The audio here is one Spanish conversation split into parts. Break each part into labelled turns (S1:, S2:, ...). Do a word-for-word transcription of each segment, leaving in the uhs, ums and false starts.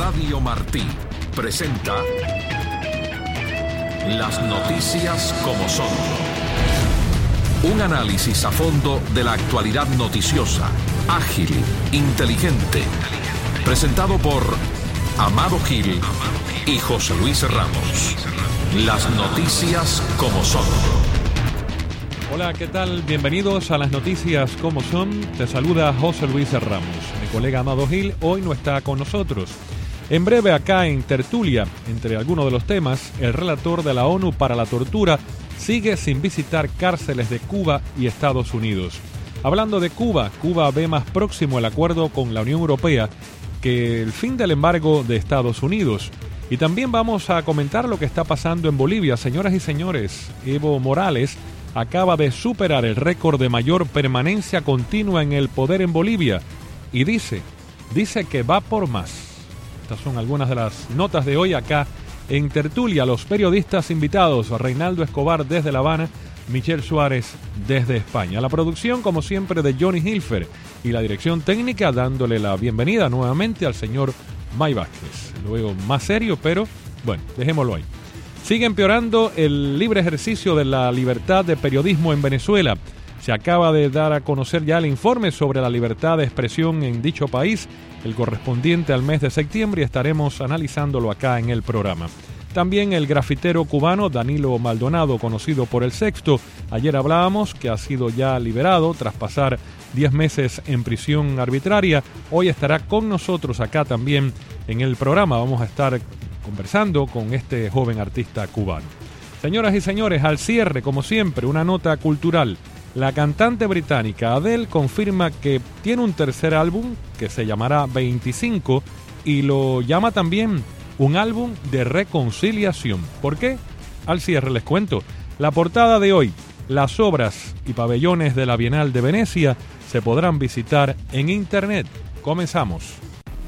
S1: Radio Martí presenta Las noticias como son. Un análisis a fondo de la actualidad noticiosa, ágil, inteligente. Presentado por Amado Gil y José Luis Ramos. Las noticias como son.
S2: Hola, ¿qué tal? Bienvenidos a Las noticias como son. Te saluda José Luis Ramos. Mi colega Amado Gil hoy no está con nosotros. En breve, acá en Tertulia, entre algunos de los temas, el relator de la ONU para la tortura sigue sin visitar cárceles de Cuba y Estados Unidos. Hablando de Cuba, Cuba ve más próximo el acuerdo con la Unión Europea que el fin del embargo de Estados Unidos. Y también vamos a comentar lo que está pasando en Bolivia. Señoras y señores, Evo Morales acaba de superar el récord de mayor permanencia continua en el poder en Bolivia y dice, dice que va por más. Estas son algunas de las notas de hoy acá en Tertulia. Los periodistas invitados, Reinaldo Escobar desde La Habana, Michelle Suárez desde España. La producción, como siempre, de Johnny Hilfer y la dirección técnica, dándole la bienvenida nuevamente al señor May Vázquez. Lo veo más serio, pero bueno, dejémoslo ahí. Sigue empeorando el libre ejercicio de la libertad de periodismo en Venezuela. Se acaba de dar a conocer ya el informe sobre la libertad de expresión en dicho país, el correspondiente al mes de septiembre, y estaremos analizándolo acá en el programa. También el grafitero cubano Danilo Maldonado, conocido por El Sexto. Ayer hablábamos que ha sido ya liberado tras pasar diez meses en prisión arbitraria. Hoy estará con nosotros acá también en el programa. Vamos a estar conversando con este joven artista cubano. Señoras y señores, al cierre, como siempre, una nota cultural. La cantante británica Adele confirma que tiene un tercer álbum que se llamará veinticinco y lo llama también un álbum de reconciliación. ¿Por qué? Al cierre les cuento. La portada de hoy, las obras y pabellones de la Bienal de Venecia se podrán visitar en internet. Comenzamos.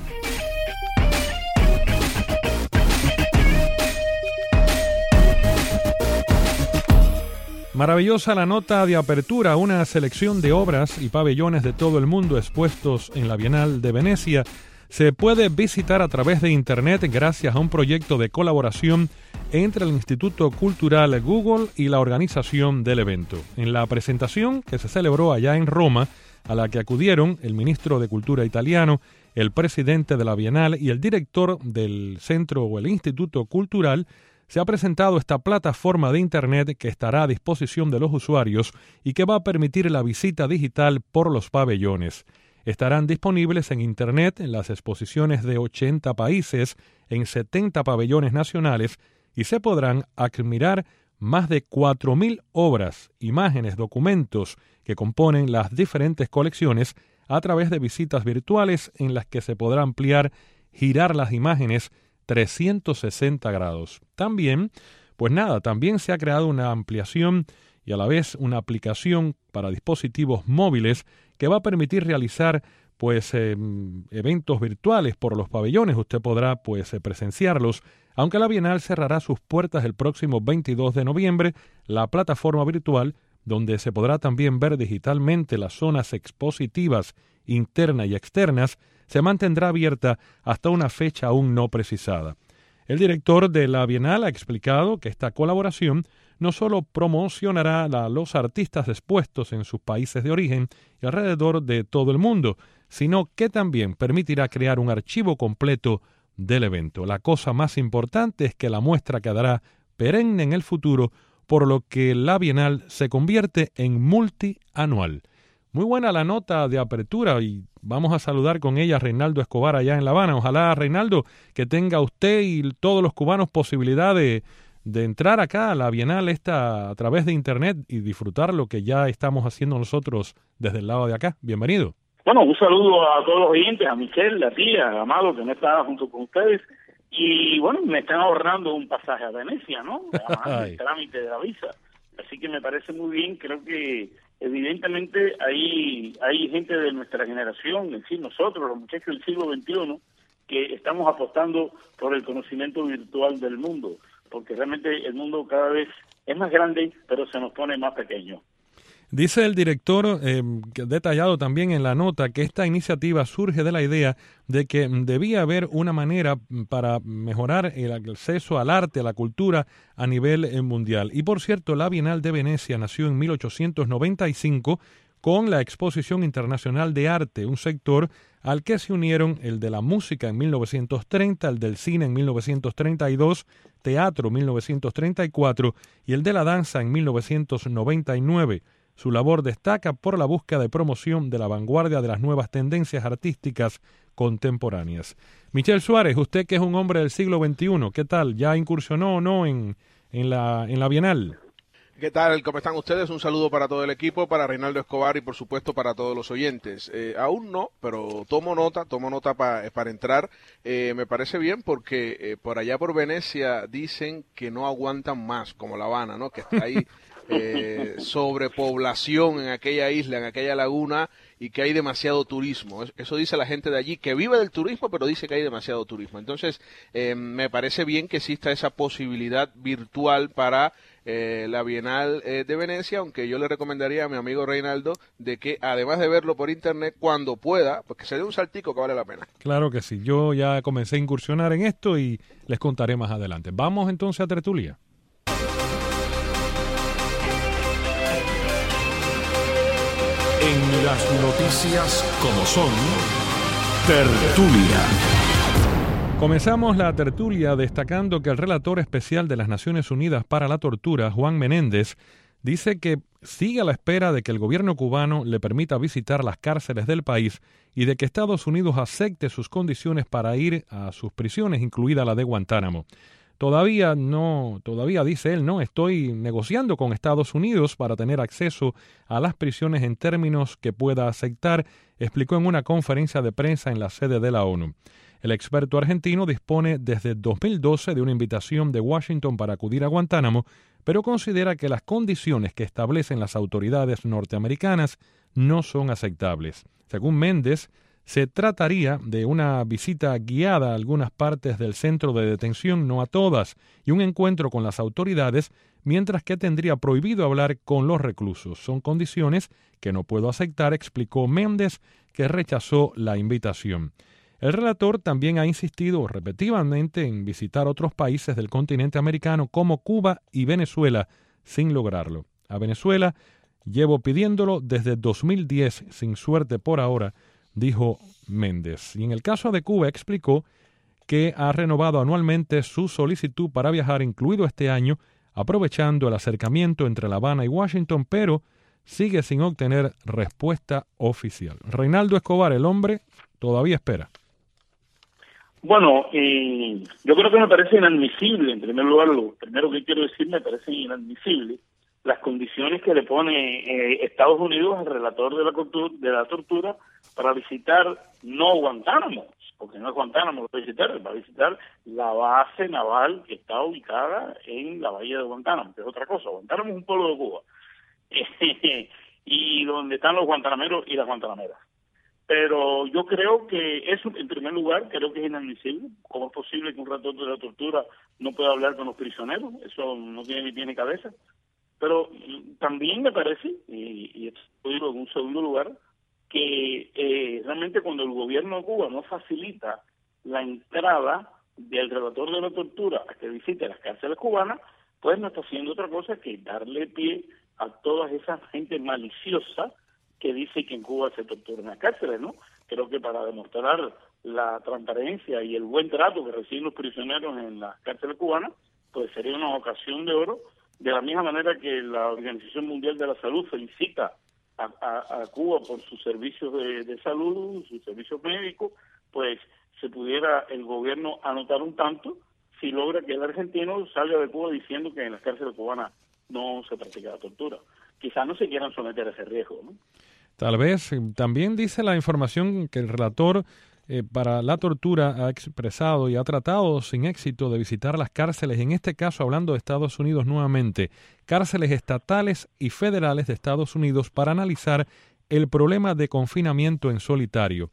S2: Maravillosa la nota de apertura, una selección de obras y pabellones de todo el mundo expuestos en la Bienal de Venecia se puede visitar a través de internet gracias a un proyecto de colaboración entre el Instituto Cultural Google y la organización del evento. En la presentación que se celebró allá en Roma, a la que acudieron el ministro de Cultura italiano, el presidente de la Bienal y el director del centro o el Instituto Cultural, se ha presentado esta plataforma de internet que estará a disposición de los usuarios y que va a permitir la visita digital por los pabellones. Estarán disponibles en internet en las exposiciones de ochenta países, en setenta pabellones nacionales, y se podrán admirar más de cuatro mil obras, imágenes, documentos que componen las diferentes colecciones a través de visitas virtuales en las que se podrá ampliar, girar las imágenes trescientos sesenta grados. También, pues nada, también se ha creado una ampliación y a la vez una aplicación para dispositivos móviles que va a permitir realizar pues eh, eventos virtuales por los pabellones. Usted podrá pues eh, presenciarlos, aunque la Bienal cerrará sus puertas el próximo veintidós de noviembre. La plataforma virtual, donde se podrá también ver digitalmente las zonas expositivas internas y externas, se mantendrá abierta hasta una fecha aún no precisada. El director de la Bienal ha explicado que esta colaboración no solo promocionará a los artistas expuestos en sus países de origen y alrededor de todo el mundo, sino que también permitirá crear un archivo completo del evento. La cosa más importante es que la muestra quedará perenne en el futuro, por lo que la Bienal se convierte en multianual. Muy buena la nota de apertura y vamos a saludar con ella a Reinaldo Escobar allá en La Habana. Ojalá, Reinaldo, que tenga usted y todos los cubanos posibilidad de, de entrar acá a la Bienal esta a través de internet y disfrutar lo que ya estamos haciendo nosotros desde el lado de acá. Bienvenido.
S3: Bueno, un saludo a todos los oyentes, a Michelle, a ti, a Amado, que no está junto con ustedes. Y bueno, me están ahorrando un pasaje a Venecia, ¿no? Además del trámite de la visa. Así que me parece muy bien, creo que evidentemente hay, hay gente de nuestra generación, en fin, nosotros, los muchachos del siglo veintiuno, que estamos apostando por el conocimiento virtual del mundo, porque realmente el mundo cada vez es más grande, pero se nos pone más pequeño.
S2: Dice el director, eh, detallado también en la nota, que esta iniciativa surge de la idea de que debía haber una manera para mejorar el acceso al arte, a la cultura a nivel eh, mundial. Y por cierto, la Bienal de Venecia nació en mil ochocientos noventa y cinco con la Exposición Internacional de Arte, un sector al que se unieron el de la música en mil novecientos treinta, el del cine en mil novecientos treinta y dos, teatro en mil novecientos treinta y cuatro y el de la danza en mil novecientos noventa y nueve. Su labor destaca por la búsqueda de promoción de la vanguardia de las nuevas tendencias artísticas contemporáneas. Michel Suárez, usted que es un hombre del siglo veintiuno, ¿qué tal? ¿Ya incursionó o no en, en, la, en la Bienal?
S4: ¿Qué tal? ¿Cómo están ustedes? Un saludo para todo el equipo, para Reinaldo Escobar y por supuesto para todos los oyentes. Eh, aún no, pero tomo nota, tomo nota pa, para entrar. Eh, me parece bien porque eh, por allá por Venecia dicen que no aguantan más, como La Habana, ¿no? Que está ahí eh, sobrepoblación en aquella isla, en aquella laguna, y que hay demasiado turismo. Eso dice la gente de allí, que vive del turismo, pero dice que hay demasiado turismo. Entonces, eh, me parece bien que exista esa posibilidad virtual para eh, la Bienal eh, de Venecia, aunque yo le recomendaría a mi amigo Reinaldo de que, además de verlo por internet, cuando pueda, pues que se dé un saltico que vale la pena.
S2: Claro que sí. Yo ya comencé a incursionar en esto y les contaré más adelante. Vamos entonces a tertulia.
S1: En las noticias como son, tertulia.
S2: Comenzamos la tertulia destacando que el relator especial de las Naciones Unidas para la Tortura, Juan Menéndez, dice que sigue a la espera de que el gobierno cubano le permita visitar las cárceles del país y de que Estados Unidos acepte sus condiciones para ir a sus prisiones, incluida la de Guantánamo. Todavía no, todavía dice él, no, estoy negociando con Estados Unidos para tener acceso a las prisiones en términos que pueda aceptar, explicó en una conferencia de prensa en la sede de la ONU. El experto argentino dispone desde dos mil doce de una invitación de Washington para acudir a Guantánamo, pero considera que las condiciones que establecen las autoridades norteamericanas no son aceptables. Según Méndez, se trataría de una visita guiada a algunas partes del centro de detención, no a todas, y un encuentro con las autoridades, mientras que tendría prohibido hablar con los reclusos. Son condiciones que no puedo aceptar, explicó Méndez, que rechazó la invitación. El relator también ha insistido repetidamente en visitar otros países del continente americano como Cuba y Venezuela, sin lograrlo. A Venezuela llevo pidiéndolo desde dos mil diez, sin suerte por ahora, dijo Méndez. Y en el caso de Cuba explicó que ha renovado anualmente su solicitud para viajar, incluido este año, aprovechando el acercamiento entre La Habana y Washington, pero sigue sin obtener respuesta oficial. Reinaldo Escobar, el hombre, todavía espera.
S3: Bueno, eh, yo creo que me parece inadmisible, en primer lugar, lo primero que quiero decir, me parece inadmisible las condiciones que le pone eh, Estados Unidos al relator de la, de la tortura para visitar no Guantánamo, porque no es Guantánamo lo va a visitar, va a visitar la base naval que está ubicada en la bahía de Guantánamo, que es otra cosa. Guantánamo es un pueblo de Cuba, y donde están los guantanameros y las guantanameras. Pero yo creo que eso, en primer lugar, creo que es inadmisible. ¿Cómo es posible que un relator de la tortura no pueda hablar con los prisioneros? Eso no tiene ni tiene cabeza. Pero también me parece, y, y esto lo digo en un segundo lugar, que eh, realmente cuando el gobierno de Cuba no facilita la entrada del relator de la tortura a que visite las cárceles cubanas, pues no está haciendo otra cosa que darle pie a toda esa gente maliciosa que dice que en Cuba se tortura en las cárceles, ¿no? Creo que para demostrar la transparencia y el buen trato que reciben los prisioneros en las cárceles cubanas, pues sería una ocasión de oro. De la misma manera que la Organización Mundial de la Salud felicita a, a, a Cuba por sus servicios de, de salud, sus servicios médicos, pues se pudiera el gobierno anotar un tanto si logra que el argentino salga de Cuba diciendo que en las cárceles cubanas no se practica la tortura. Quizás no se quieran someter a ese riesgo, ¿no?
S2: Tal vez. También dice la información que el relator eh, para la tortura ha expresado y ha tratado sin éxito de visitar las cárceles, en este caso hablando de Estados Unidos nuevamente, cárceles estatales y federales de Estados Unidos para analizar el problema de confinamiento en solitario.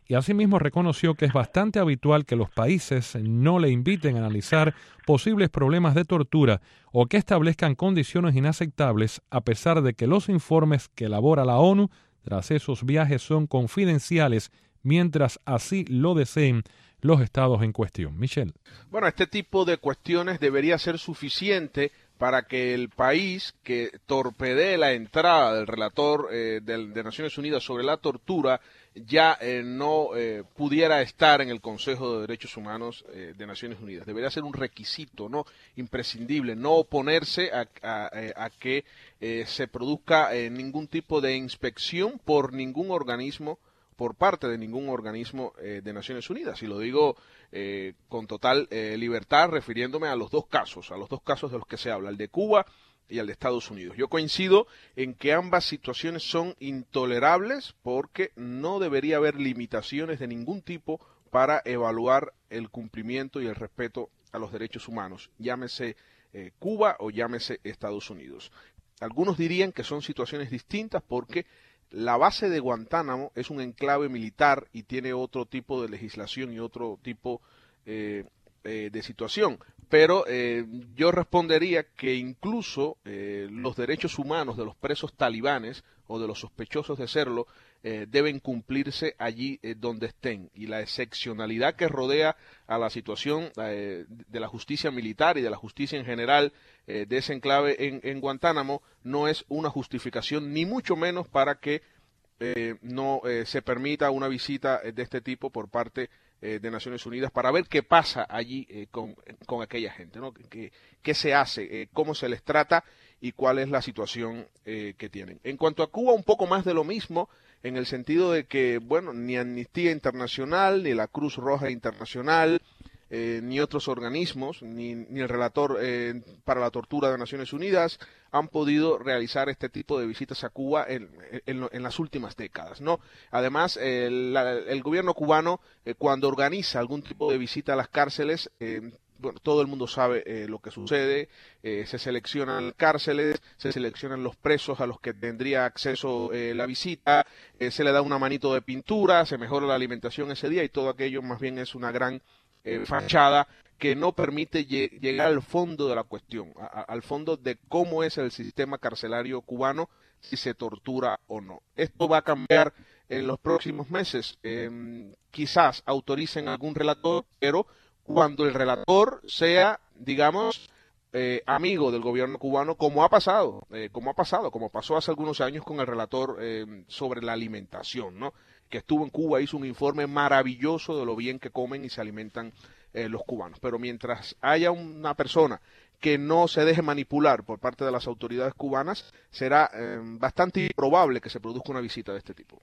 S2: y asimismo reconoció que es bastante habitual que los países no le inviten a analizar posibles problemas de tortura o que establezcan condiciones inaceptables, a pesar de que los informes que elabora la ONU tras esos viajes son confidenciales, mientras así lo deseen los estados en cuestión. Michelle.
S4: Bueno, este tipo de cuestiones debería ser suficiente para que el país que torpedee la entrada del relator eh, de, de Naciones Unidas sobre la tortura ya eh, no eh, pudiera estar en el Consejo de Derechos Humanos eh, de Naciones Unidas. Debería ser un requisito, no imprescindible, no oponerse a, a, a que eh, se produzca eh, ningún tipo de inspección por ningún organismo, por parte de ningún organismo eh, de Naciones Unidas. Y lo digo eh, con total eh, libertad, refiriéndome a los dos casos, a los dos casos de los que se habla, el de Cuba y el de Estados Unidos. Yo coincido en que ambas situaciones son intolerables porque no debería haber limitaciones de ningún tipo para evaluar el cumplimiento y el respeto a los derechos humanos, llámese eh, Cuba o llámese Estados Unidos. Algunos dirían que son situaciones distintas porque la base de Guantánamo es un enclave militar y tiene otro tipo de legislación y otro tipo eh, eh, de situación. Pero eh, yo respondería que incluso eh, los derechos humanos de los presos talibanes o de los sospechosos de serlo eh, deben cumplirse allí eh, donde estén. Y la excepcionalidad que rodea a la situación eh, de la justicia militar y de la justicia en general eh, de ese enclave en, en Guantánamo no es una justificación, ni mucho menos para que eh, no eh, se permita una visita de este tipo por parte eh, de Naciones Unidas para ver qué pasa allí eh, con, con aquella gente, ¿no? ¿Qué, qué se hace? Eh, ¿Cómo se les trata? Y cuál es la situación eh, que tienen. En cuanto a Cuba, un poco más de lo mismo, en el sentido de que, bueno, ni Amnistía Internacional, ni la Cruz Roja Internacional, eh, ni otros organismos, ni, ni el relator eh, para la tortura de Naciones Unidas han podido realizar este tipo de visitas a Cuba en, en, en las últimas décadas, ¿no? Además, eh, la, el gobierno cubano, eh, cuando organiza algún tipo de visita a las cárceles, eh, bueno, todo el mundo sabe eh, lo que sucede, eh, se seleccionan cárceles, se seleccionan los presos a los que tendría acceso eh, la visita, eh, se le da una manito de pintura, se mejora la alimentación ese día y todo aquello más bien es una gran eh, fachada que no permite lle- llegar al fondo de la cuestión, a- a- al fondo de cómo es el sistema carcelario cubano, si se tortura o no. Esto va a cambiar en los próximos meses, eh, quizás autoricen algún relator, pero cuando el relator sea, digamos, eh, amigo del gobierno cubano, como ha pasado, eh, como ha pasado, como pasó hace algunos años con el relator eh, sobre la alimentación, ¿no? Que estuvo en Cuba, hizo un informe maravilloso de lo bien que comen y se alimentan eh, los cubanos. Pero mientras haya una persona que no se deje manipular por parte de las autoridades cubanas, será eh, bastante improbable que se produzca una visita de este tipo.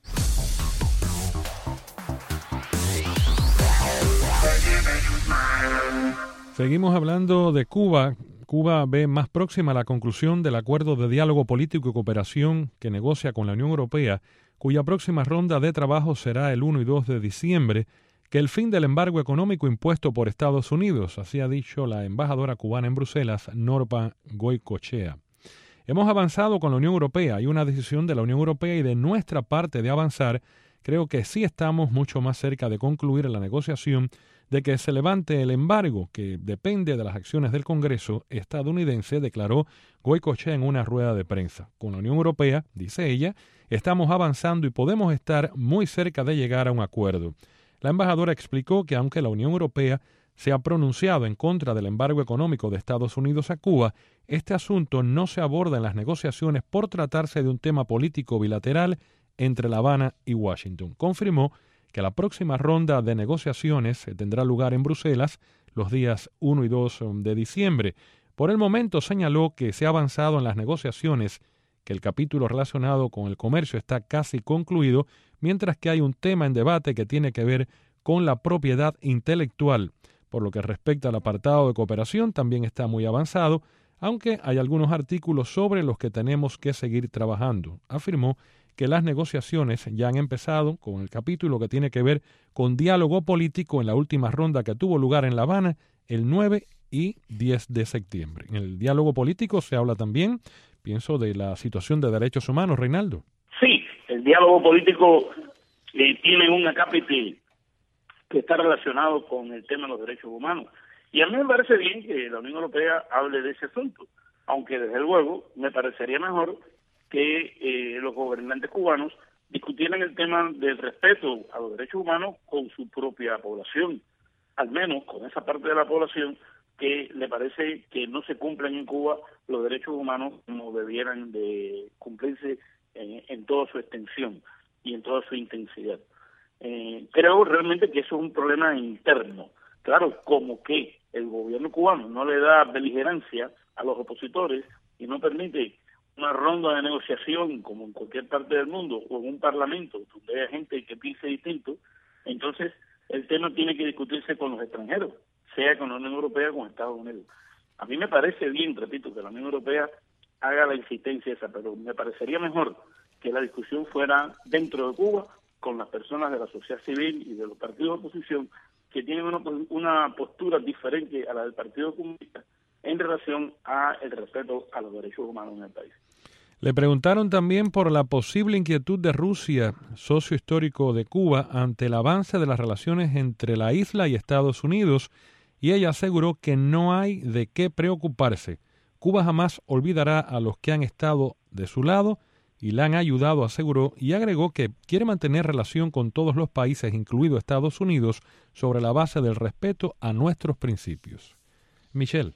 S2: Seguimos hablando de Cuba. Cuba ve más próxima la conclusión del acuerdo de diálogo político y cooperación que negocia con la Unión Europea, cuya próxima ronda de trabajo será el uno y dos de diciembre, que el fin del embargo económico impuesto por Estados Unidos, así ha dicho la embajadora cubana en Bruselas, Norma Goicoechea. Hemos avanzado con la Unión Europea. Hay una decisión de la Unión Europea y de nuestra parte de avanzar. Creo que sí estamos mucho más cerca de concluir la negociación de que se levante el embargo, que depende de las acciones del Congreso estadounidense, declaró Goicoechea en una rueda de prensa. Con la Unión Europea, dice ella, estamos avanzando y podemos estar muy cerca de llegar a un acuerdo. La embajadora explicó que aunque la Unión Europea se ha pronunciado en contra del embargo económico de Estados Unidos a Cuba, este asunto no se aborda en las negociaciones por tratarse de un tema político bilateral entre La Habana y Washington. Confirmó que la próxima ronda de negociaciones tendrá lugar en Bruselas los días uno y dos de diciembre. Por el momento señaló que se ha avanzado en las negociaciones, que el capítulo relacionado con el comercio está casi concluido, mientras que hay un tema en debate que tiene que ver con la propiedad intelectual. Por lo que respecta al apartado de cooperación, también está muy avanzado, aunque hay algunos artículos sobre los que tenemos que seguir trabajando. Afirmó que las negociaciones ya han empezado con el capítulo que tiene que ver con diálogo político en la última ronda que tuvo lugar en La Habana el nueve y diez de septiembre. En el diálogo político se habla también, pienso, de la situación de derechos humanos, Reinaldo.
S3: Sí, el diálogo político eh, tienen un acápite que está relacionado con el tema de los derechos humanos. Y a mí me parece bien que la Unión Europea hable de ese asunto, aunque desde luego me parecería mejor que eh, los gobernantes cubanos discutieran el tema del respeto a los derechos humanos con su propia población, al menos con esa parte de la población que le parece que no se cumplen en Cuba los derechos humanos como debieran de cumplirse en, en toda su extensión y en toda su intensidad. Eh, creo realmente que eso es un problema interno. Claro, como que el gobierno cubano no le da beligerancia a los opositores y no permite una ronda de negociación como en cualquier parte del mundo o en un parlamento donde haya gente que piense distinto, entonces el tema tiene que discutirse con los extranjeros, sea con la Unión Europea o con Estados Unidos. A mí me parece bien, repito, que la Unión Europea haga la insistencia esa, pero me parecería mejor que la discusión fuera dentro de Cuba con las personas de la sociedad civil y de los partidos de oposición que tienen una, una postura diferente a la del Partido Comunista en relación a el respeto a los derechos humanos en el país.
S2: Le preguntaron también por la posible inquietud de Rusia, socio histórico de Cuba, ante el avance de las relaciones entre la isla y Estados Unidos, y ella aseguró que no hay de qué preocuparse. Cuba jamás olvidará a los que han estado de su lado y la han ayudado, aseguró, y agregó que quiere mantener relación con todos los países, incluido Estados Unidos, sobre la base del respeto a nuestros principios. Michelle.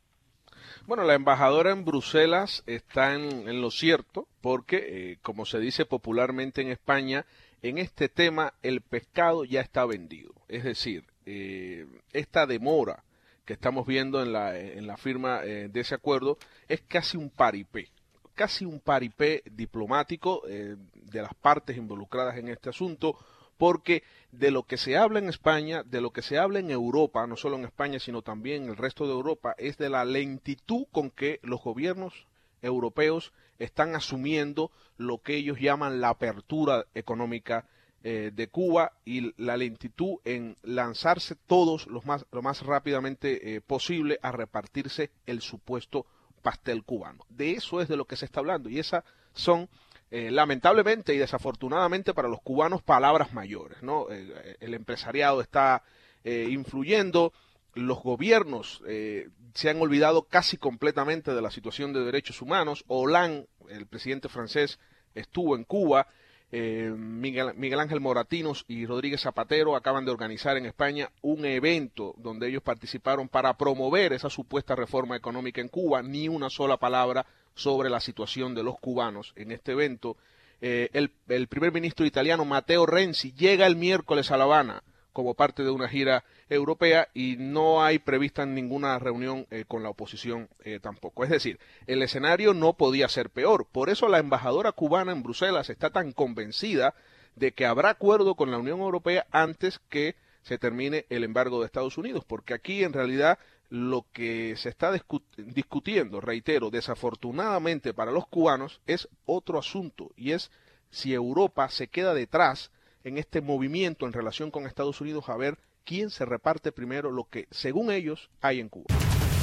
S4: Bueno, la embajadora en Bruselas está en, en lo cierto porque, eh, como se dice popularmente en España, en este tema el pescado ya está vendido. Es decir, eh, esta demora que estamos viendo en la, en la firma eh, de ese acuerdo es casi un paripé, casi un paripé diplomático eh, de las partes involucradas en este asunto, porque de lo que se habla en España, de lo que se habla en Europa, no solo en España, sino también en el resto de Europa, es de la lentitud con que los gobiernos europeos están asumiendo lo que ellos llaman la apertura económica eh, de Cuba y la lentitud en lanzarse todos los más, lo más rápidamente eh, posible a repartirse el supuesto pastel cubano. De eso es de lo que se está hablando y esas son Eh, lamentablemente y desafortunadamente para los cubanos palabras mayores, ¿no? Eh, el empresariado está eh, influyendo, los gobiernos eh, se han olvidado casi completamente de la situación de derechos humanos. Hollande, el presidente francés, estuvo en Cuba, eh, Miguel, Miguel Ángel Moratinos y Rodríguez Zapatero acaban de organizar en España un evento donde ellos participaron para promover esa supuesta reforma económica en Cuba, ni una sola palabra sobre la situación de los cubanos en este evento. Eh, el, el primer ministro italiano Matteo Renzi llega el miércoles a La Habana como parte de una gira europea y no hay prevista ninguna reunión eh, con la oposición eh, tampoco. Es decir, el escenario no podía ser peor. Por eso la embajadora cubana en Bruselas está tan convencida de que habrá acuerdo con la Unión Europea antes que se termine el embargo de Estados Unidos, porque aquí en realidad lo que se está discutiendo, reitero, desafortunadamente para los cubanos, es otro asunto, y es si Europa se queda detrás en este movimiento en relación con Estados Unidos a ver quién se reparte primero lo que, según ellos, hay en Cuba.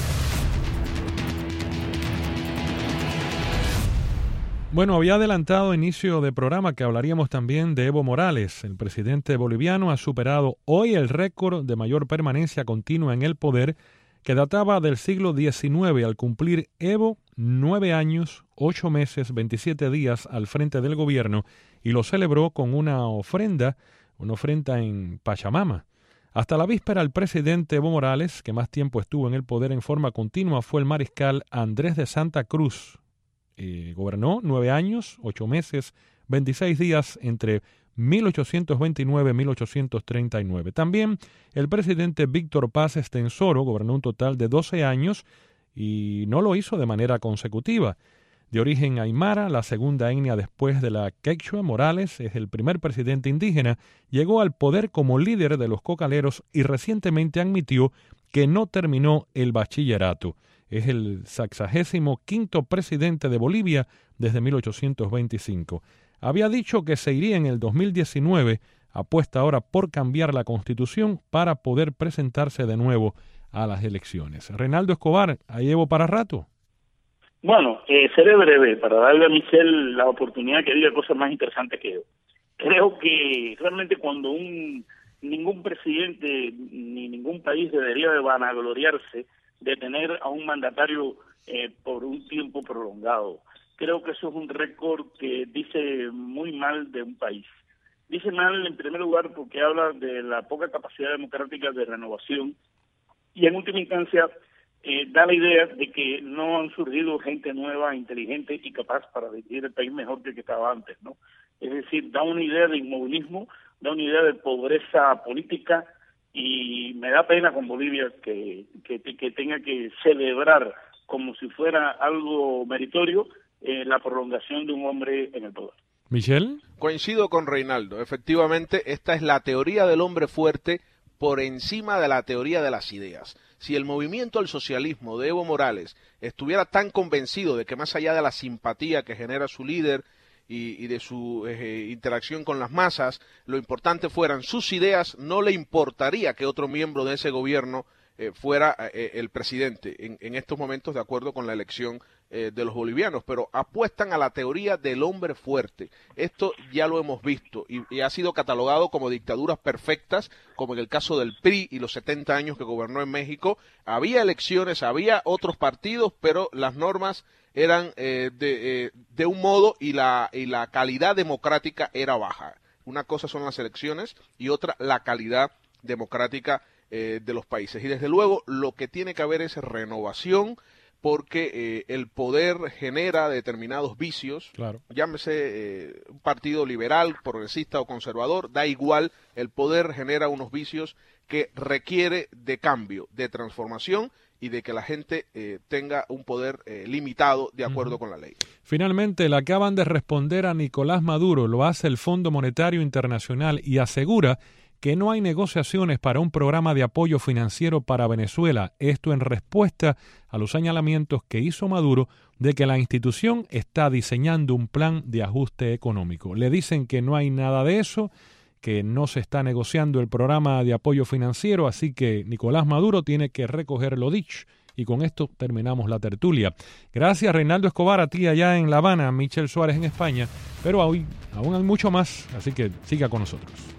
S2: Bueno, había adelantado a inicio de programa que hablaríamos también de Evo Morales. El presidente boliviano ha superado hoy el récord de mayor permanencia continua en el poder que databa del siglo diecinueve al cumplir Evo nueve años, ocho meses, veintisiete días al frente del gobierno y lo celebró con una ofrenda, una ofrenda en Pachamama. Hasta la víspera, el presidente Evo Morales, que más tiempo estuvo en el poder en forma continua, fue el mariscal Andrés de Santa Cruz. Eh, gobernó nueve años, ocho meses, veintiséis días entre mil ochocientos veintinueve y mil ochocientos treinta y nueve. También el presidente Víctor Paz Estenssoro gobernó un total de doce años y no lo hizo de manera consecutiva. De origen aymara, la segunda etnia después de la quechua, Morales es el primer presidente indígena, llegó al poder como líder de los cocaleros y recientemente admitió que no terminó el bachillerato. Es el sexagésimo quinto presidente de Bolivia desde mil ochocientos veinticinco. Había dicho que se iría en el dos mil diecinueve, apuesta ahora por cambiar la Constitución para poder presentarse de nuevo a las elecciones. Reinaldo Escobar, ¿ahí Evo para rato?
S3: Bueno, eh, seré breve para darle a Michelle la oportunidad que diga cosas más interesantes que yo. creo que realmente cuando un ningún presidente ni ningún país debería de vanagloriarse de tener a un mandatario eh, por un tiempo prolongado. Creo que eso es un récord que dice muy mal de un país. Dice mal en primer lugar porque habla de la poca capacidad democrática de renovación y en última instancia eh, da la idea de que no han surgido gente nueva, inteligente y capaz para dirigir el país mejor que el que estaba antes, ¿no? Es decir, da una idea de inmovilismo, da una idea de pobreza política y me da pena con Bolivia que, que, que tenga que celebrar como si fuera algo meritorio eh, la prolongación de un hombre en el poder.
S2: Michel.
S4: Coincido con Reinaldo. Efectivamente, esta es la teoría del hombre fuerte por encima de la teoría de las ideas. Si el movimiento al socialismo de Evo Morales estuviera tan convencido de que más allá de la simpatía que genera su líder y, y de su eh, interacción con las masas, lo importante fueran sus ideas, no le importaría que otro miembro de ese gobierno eh, fuera eh, el presidente en, en estos momentos, de acuerdo con la elección eh, de los bolivianos, pero apuestan a la teoría del hombre fuerte. Esto ya lo hemos visto y, y ha sido catalogado como dictaduras perfectas, como en el caso del P R I y los setenta años que gobernó en México. Había elecciones, había otros partidos, pero las normas eran eh, de, eh, de un modo y la, y la calidad democrática era baja. Una cosa son las elecciones y otra la calidad democrática eh, de los países. Y desde luego lo que tiene que haber es renovación, porque eh, el poder genera determinados vicios.
S2: Claro.
S4: Llámese eh, un partido liberal, progresista o conservador, da igual, el poder genera unos vicios que requiere de cambio, de transformación y de que la gente eh, tenga un poder eh, limitado de acuerdo uh-huh. con la ley.
S2: Finalmente, le acaban de responder a Nicolás Maduro, lo hace el Fondo Monetario Internacional y asegura que no hay negociaciones para un programa de apoyo financiero para Venezuela, esto en respuesta a los señalamientos que hizo Maduro de que la institución está diseñando un plan de ajuste económico. Le dicen que no hay nada de eso, que no se está negociando el programa de apoyo financiero, así que Nicolás Maduro tiene que recoger lo dicho. Y con esto terminamos la tertulia. Gracias, Reinaldo Escobar, a ti allá en La Habana, Michel Suárez en España, pero hoy aún hay mucho más, así que siga con nosotros.